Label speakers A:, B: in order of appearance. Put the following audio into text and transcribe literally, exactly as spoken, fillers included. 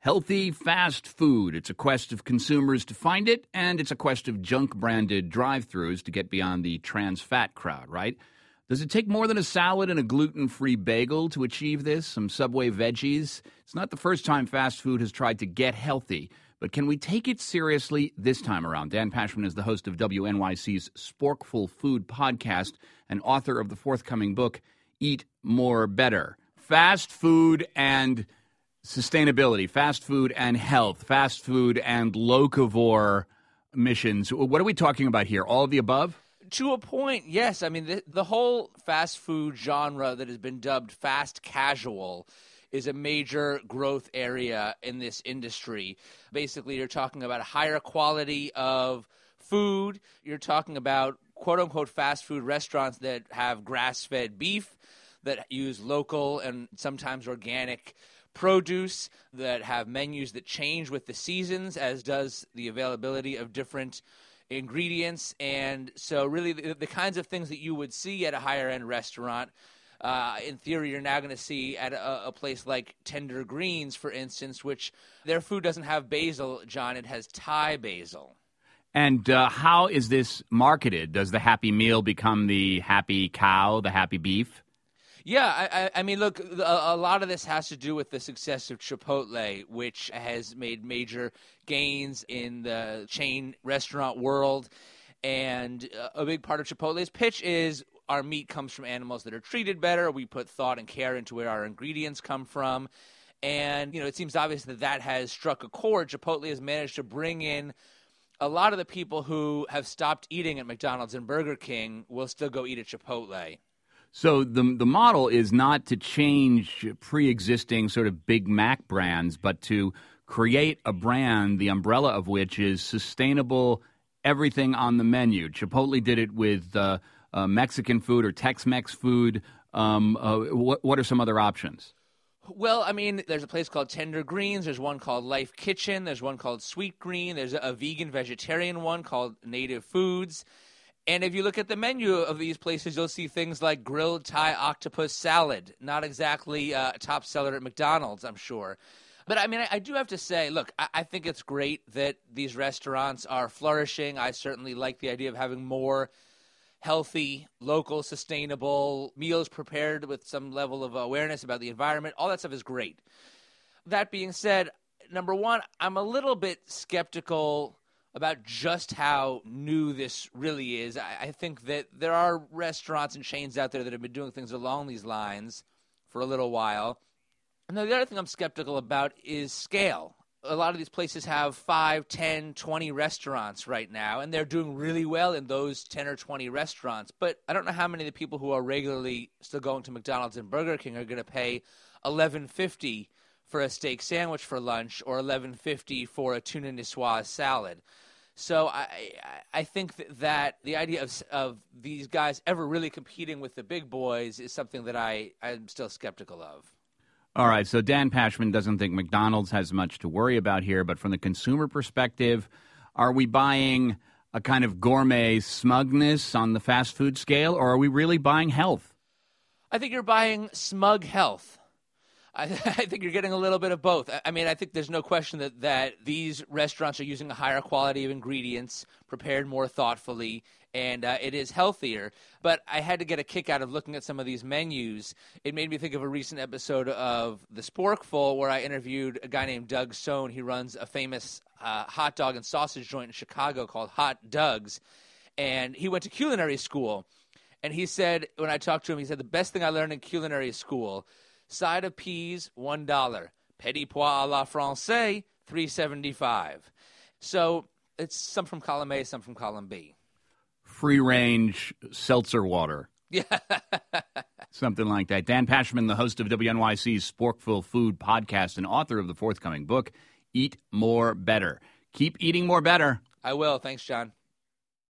A: Healthy fast food. It's a quest of consumers to find it, and it's a quest of junk-branded drive-thrus to get beyond the trans fat crowd, right? Does it take more than a salad and a gluten-free bagel to achieve this? Some Subway veggies? It's not the first time fast food has tried to get healthy, but can we take it seriously this time around? Dan Pashman is the host of W N Y C's Sporkful Food podcast and author of the forthcoming book, Eat More Better. Fast food and sustainability, fast food and health, fast food and locavore missions. What are we talking about here? All of the above?
B: To a point, yes. I mean, the, the whole fast food genre that has been dubbed fast casual is a major growth area in this industry. Basically, you're talking about a higher quality of food. You're talking about quote-unquote fast food restaurants that have grass-fed beef, that use local and sometimes organic produce, that have menus that change with the seasons, as does the availability of different ingredients. And so really the, the kinds of things that you would see at a higher-end restaurant, uh, in theory, you're now going to see at a, a place like Tender Greens, for instance, which their food doesn't have basil, John. It has Thai basil.
A: And uh, how is this marketed? Does the Happy Meal become the Happy Cow, the Happy Beef?
B: Yeah, I, I mean, look, a, a lot of this has to do with the success of Chipotle, which has made major gains in the chain restaurant world. And a big part of Chipotle's pitch is our meat comes from animals that are treated better. We put thought and care into where our ingredients come from. And, you know, it seems obvious that that has struck a chord. Chipotle has managed to bring in a lot of the people who have stopped eating at McDonald's and Burger King will still go eat at Chipotle.
A: So the the model is not to change pre-existing sort of Big Mac brands, but to create a brand, the umbrella of which is sustainable everything on the menu. Chipotle did it with uh, uh, Mexican food or Tex-Mex food. Um, uh, what, what are some other options?
B: Well, I mean, there's a place called Tender Greens. There's one called Life Kitchen. There's one called Sweet Green. There's a, a vegan-vegetarian one called Native Foods. And if you look at the menu of these places, you'll see things like grilled Thai octopus salad. Not exactly uh, a top seller at McDonald's, I'm sure. But, I mean, I, I do have to say, look, I, I think it's great that these restaurants are flourishing. I certainly like the idea of having more healthy, local, sustainable meals prepared with some level of awareness about the environment. All that stuff is great. That being said, number one, I'm a little bit skeptical about just how new this really is. I, I think that there are restaurants and chains out there that have been doing things along these lines for a little while. And the other thing I'm skeptical about is scale. A lot of these places have five, ten, twenty restaurants right now, and they're doing really well in those ten or twenty restaurants. But I don't know how many of the people who are regularly still going to McDonald's and Burger King are going to pay eleven fifty for a steak sandwich for lunch or eleven fifty for a tuna niçoise salad. So I I think that the idea of of these guys ever really competing with the big boys is something that I, I'm still skeptical of.
A: All right, so Dan Pashman doesn't think McDonald's has much to worry about here, but from the consumer perspective, are we buying a kind of gourmet smugness on the fast food scale, or are we really buying health?
B: I think you're buying smug health. I, I think you're getting a little bit of both. I, I mean, I think there's no question that, that these restaurants are using a higher quality of ingredients, prepared more thoughtfully, and uh, it is healthier. But I had to get a kick out of looking at some of these menus. It made me think of a recent episode of The Sporkful where I interviewed a guy named Doug Sohn. He runs a famous uh, hot dog and sausage joint in Chicago called Hot Doug's, and he went to culinary school. And he said, when I talked to him, he said, the best thing I learned in culinary school, side of peas, one dollar. Petit pois à la française, three seventy-five. So it's some from column A, some from column B.
A: Free-range seltzer water.
B: Yeah.
A: Something like that. Dan Pashman, the host of W N Y C's Sporkful Food podcast and author of the forthcoming book, Eat More Better. Keep eating more better.
B: I will. Thanks, John.